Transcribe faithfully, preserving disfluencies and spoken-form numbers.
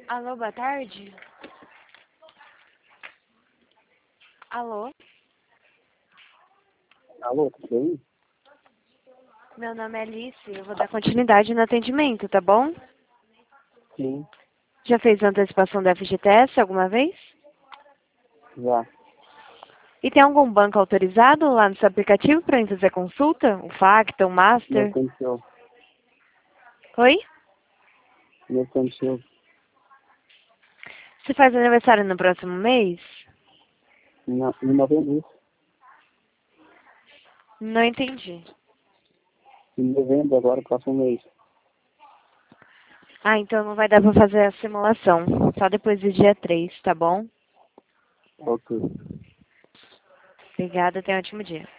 Alô, boa tarde. Alô? Alô, tudo bem? Meu nome é Alice, eu vou dar continuidade no atendimento, tá bom? Sim, Já fez antecipação da F G T S alguma vez? já. E tem algum banco autorizado lá no seu aplicativo para fazer consulta? O Facta, o Não Master? aconteceu. Oi? Não aconteceu. Você faz aniversário no próximo mês? Não, em novembro. Não entendi. Em novembro, agora, próximo mês. Ah, então não vai dar para fazer a simulação. Só depois do dia três, tá bom? Ok. Obrigada, tenha um ótimo dia.